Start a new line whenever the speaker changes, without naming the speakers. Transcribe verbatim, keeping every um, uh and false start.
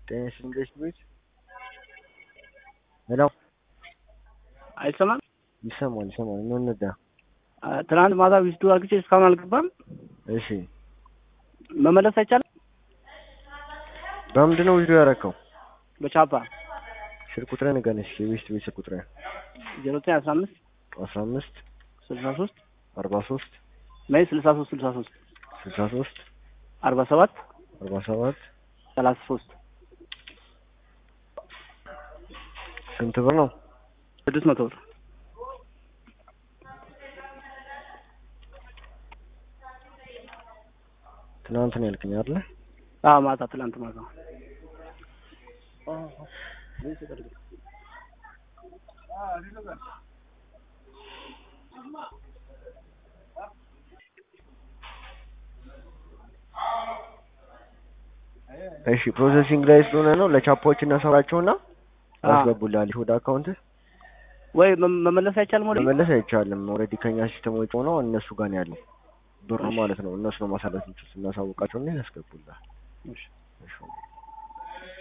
ጤናሽ እንዴት ነሽ? ሄሎ
አይሰማም?
ይሰማል ይሰማል። ምን ነዳ?
ትናንት ማታ ዊዝዱ አግቼ እስካሁን አልገባም።
እሺ
መመለስ አይቻልም?
በምንድን ነው ዊዝዱ ያደረከው?
በቻፓ
ስልክ ቁጥር ንገረኝ እስኪ። ዊዝዱ ስልክ ቁጥር
ዜሮ ዘጠኝ አስራ አምስት
አስራ አምስት
ስልሳ ሶስት
አርባ ሶስት
ነይ ስልሳ ሶስት ስልሳ ሶስት
ስልሳ ሶስት
አርባ ሰባት
አርባ ሰባት
ሰላሳ ሶስት
ስንት ብር ነው?
ስድስት መቶ ብር።
ትናንት ነው ያልከኝ አይደል?
አዎ ማታ ትናንት ማታ።
እሺ ፕሮሰሲንግ ላይ ስለሆነ ነው። ለቻፖች እናሰራቸውና አስገቡልሃል ወደ አካውንት።
ወይ መመለስ አይቻልም? ወደ
መመለስ አይቻልም። ኦልሬዲ ከኛ ሲስተም ወጪ ሆኖ እነሱ ጋር ነው ያለው ብሩ ማለት ነው። እነሱ ነው ማሳለፍ የሚችሉት። እናሳውቃቸውና ያስገቡልሃል።
እሺ
እሺ